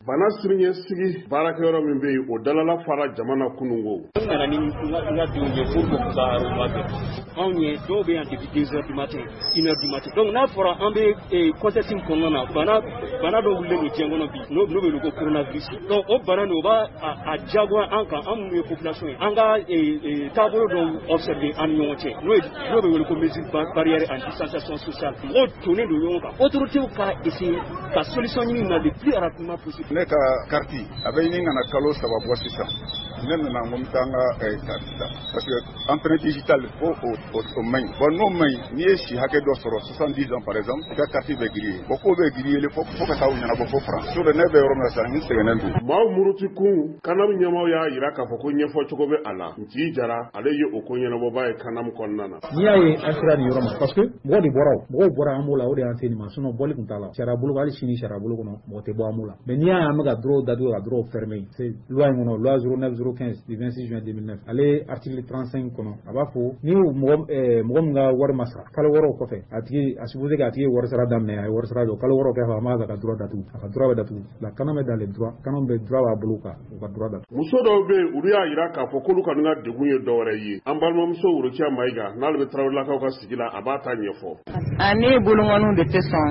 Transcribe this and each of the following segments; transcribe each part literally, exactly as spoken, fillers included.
bana siriɲɛ sigi baarakɛyɔrɔ min bɛ yen o dalala fara jamana kunungo. An nana ni n ka denw ye pour que ka arrondissement kɛ. Anw ye dɔw bɛ yan depuis deux heures du matin, une heure du matin. Donc n'a fɔra an bɛ contexte in kɔnɔna na bana bana dɔ wulilen don diɲɛ kɔnɔ bi n'o n'o bɛ wele ko coronavirus. Donc o bana nin o b'a a jagoya an kan an minnu ye population ye an ka taabolo dɔw observer an ni ɲɔgɔn cɛ n'o ye n'o bɛ wele ko mesure barrière en distanciation sociale. Mɔgɔw tonnen don ɲɔgɔn kan. Autorités ka essayer ka solution ɲini na le plus rapidement possible. Ne ka carte a bɛ ɲini ka na kalo saba bɔ sisan. Ne nana n ko n bɛ taa n ka carte ta parce que empreinte digitale fo o o man ɲi. Bon n'o man ɲi n'i ye si hakɛ dɔ sɔrɔ soixante-dix ans par exemple i ka carte bɛ grillé. Bon k'o bɛ grillé fo fo ka taa u ɲɛnabɔ fo France. So de ne bɛ yɔrɔ min na sisan n sɛgɛnnen don. Maaw muruti kun Kanam ɲɛmaaw y'a jira k'a fɔ ko ɲɛfɔcogo bɛ a la. Nci Jara ale ye o ko ɲɛnabɔba ye Kanam kɔnɔna na. N'i y'a ye an sera nin yɔrɔ ma parce que mɔgɔ de bɔra o mɔgɔw bɔra an b'o la o de y'an se nin ma sinon bɔli tun t'a la. Sariya bolo hali sini sariya bolo kɔnɔ mɔgɔ tɛ bɔ an b'o la. Mais n'i y'a ye an bɛ ka droit datugu ka droit fermer c'est loi in kɔnɔ loi zéro neuf zéro quinze du vingt-six juin deux mille neuf ale article trente-cinq kɔnɔ a b'a fɔ ni mɔgɔ mɔgɔ min ka wari ma sara kalo wɔɔrɔ kɔfɛ a tigi a supposé k'a tigi wari sara daminɛ a ye wari sara jɔ kalo wɔɔrɔ kɛ a ma ka droit datugu a ka droit bɛ datugu la Kanam bɛ dans les droits Kanam bɛ droit b'a bolo ka u ka droit datugu. Muso dɔw bɛ yen olu y'a jira k'a fɔ k'olu kɔni ka degun ye dɔwɛrɛ ye an balimamuso Worokiya Mayiga n'ale bɛ Tarawelelakaw ka sigi la a b'a ta ɲɛfɔ. Ne bolokɔniw de tɛ sɔn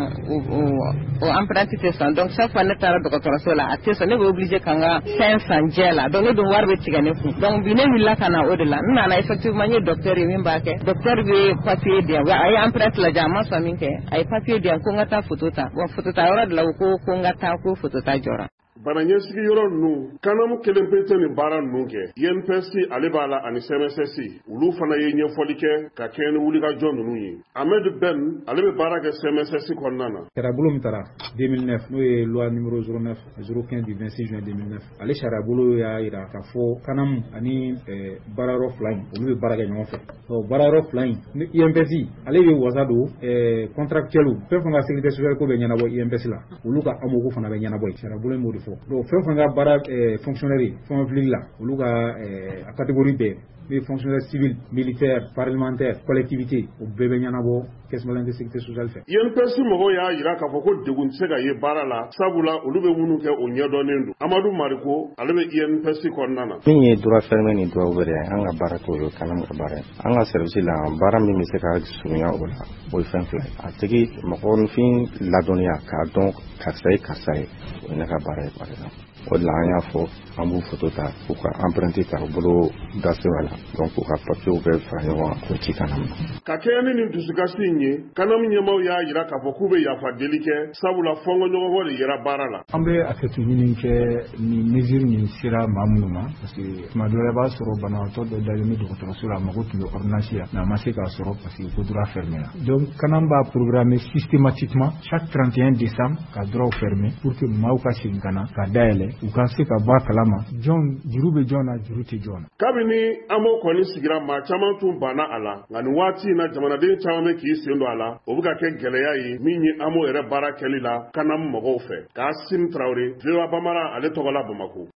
o empreinte tɛ sɔn donc chaque fois ne taara dɔgɔtɔrɔso la a tɛ sɔn ne bɛ obligé ka n ka fɛn san jɛ la donc ne dun wari bɛ tigɛ ne kun donc bi ne wulila ka na o de la n nana effectivement n ye docteur ye min b'a kɛ docteur bɛ papier di yan a ye empreinte lajɛ a ma sɔn min kɛ a ye papier di yan ko n ka taa photo ta bon photo ta yɔrɔ de la u ko ko n ka taa ko photo ta jɔra. Bana ɲɛsigi yɔrɔ ninnu Kanam kelen pe tɛ nin baara ninnu kɛ I N P S ale b'a la ani C N S S olu fana ye ɲɛfɔli kɛ ka kɛ ni wulikajɔ ninnu ye Ahmed Ben ale bɛ baara kɛ C N S S kɔnɔna na. Sariya bolo min taara deux mille neuf n'o ye loi numéro zéro neuf zéro quinze du vingt-six juin deux mille neuf ale sariya bolo y'a jira k'a fɔ Kanam ani baarayɔrɔ fila in olu bɛ baara kɛ ɲɔgɔn fɛ ɔ baarayɔrɔ fila in ni I N P S ale bɛ wasa don contractuel fɛn fɛn ka sécurité sociale ko bɛ ɲɛnabɔ I N P S la olu ka A M O ko fana bɛ ɲɛnabɔ yen sariya bolo in b'o de fɔ. Donc fɛn fɛn ka baara fonctionnaire fɛn fili la olu ka a catégorie bɛɛ les fonctionnaires civils, militaires, parlementaires, collectivités o bɛɛ bɛ ɲɛnabɔ caisse malien de sécurité sociale fɛ. I N P S mɔgɔw y'a jira k'a fɔ ko degun tɛ se ka ye baara la sabula olu bɛ minnu kɛ o ɲɛdɔnnen don Amadu Mariko ale bɛ I N P S kɔnɔna na. Min ye droit fermé ni droit ouvert ye an ka baara t'o ye Kanam ka baara ye an ka service la baara min bɛ se ka surunya o la o ye fɛn fila ye a tigi mɔgɔninfin ladɔnniya k'a dɔn karisa ye karisa ye o ye ne ka baara ye par exemple. O de la an y'a fɔ an b'u photo ta k'u ka empreinte ta u bolo da sɛbɛn la donc k'u ka papier bɛɛ fara ɲɔgɔn kan k'o ci Kanam ma. Ka kɛɲɛ ni nin dusukasi in ye Kanam ɲɛmaaw y'a jira k'a fɔ k'u bɛ yafa deli kɛ sabula fɔnkɔɲɔgɔnkɔ de yera baara la. An bɛ hakɛto ɲini kɛ ni mesure nin sera maa minnu ma parce que tuma dɔ la i b'a sɔrɔ banabaatɔ dɔ dalen bɛ dɔgɔtɔrɔso la a mago tun bɛ ordonnance la mais a ma se k'a sɔrɔ parce que ko droit fermé la donc Kanam b'a programmer systématiquement chaque trente et un décembre ka droit fermé pour que maaw ka segin ka na ka dayɛlɛ u ka se ka bɔ a kalama jɔn juru bɛ jɔn na juru tɛ jɔn na. Kabini A M O kɔni sigira maa caman tun banna a la nka nin waati in na jamanaden caman bɛ k'i sen don a la o bɛ ka kɛ gɛlɛya ye min ye A M O yɛrɛ baara kɛli la Kanam mɔgɔw fɛ. K'Asim Traoré V O A Bambara ale tɔgɔ la Bamakɔ.